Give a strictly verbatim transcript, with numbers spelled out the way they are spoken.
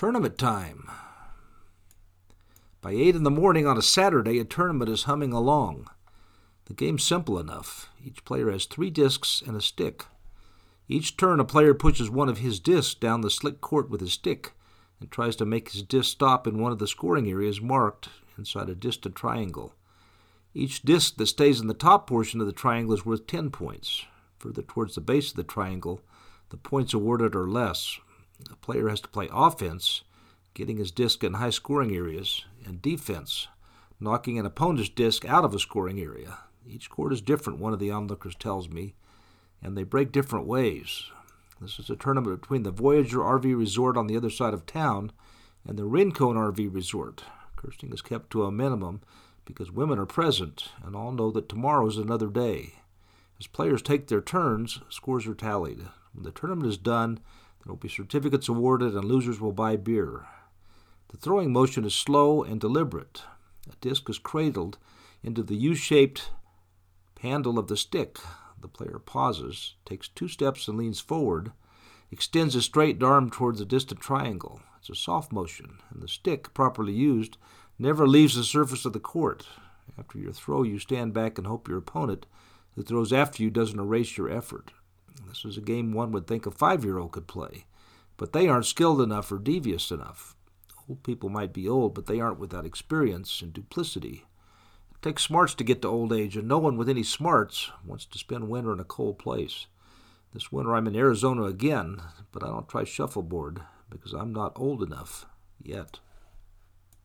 Tournament time. By eight in the morning on a Saturday, a tournament is humming along. The game's simple enough. Each player has three discs and a stick. Each turn, a player pushes one of his discs down the slick court with his stick and tries to make his disc stop in one of the scoring areas marked inside a distant triangle. Each disc that stays in the top portion of the triangle is worth ten points. Further towards the base of the triangle, the points awarded are less. A player has to play offense, getting his disc in high scoring areas, and defense, knocking an opponent's disc out of a scoring area. Each court is different, one of the onlookers tells me, and they break different ways. This is a tournament between the Voyager R V Resort on the other side of town and the Rincon R V Resort. Cursing is kept to a minimum because women are present, and all know that tomorrow is another day. As players take their turns, scores are tallied. When the tournament is done, there will be certificates awarded and losers will buy beer. The throwing motion is slow and deliberate. A disc is cradled into the U-shaped handle of the stick. The player pauses, takes two steps and leans forward, extends his straight arm towards the distant triangle. It's a soft motion, and the stick, properly used, never leaves the surface of the court. After your throw, you stand back and hope your opponent, who throws after you, doesn't erase your effort. This is a game one would think a five-year-old could play, but they aren't skilled enough or devious enough. Old people might be old, but they aren't without experience and duplicity. It takes smarts to get to old age, and no one with any smarts wants to spend winter in a cold place. This winter I'm in Arizona again, but I don't try shuffleboard because I'm not old enough yet.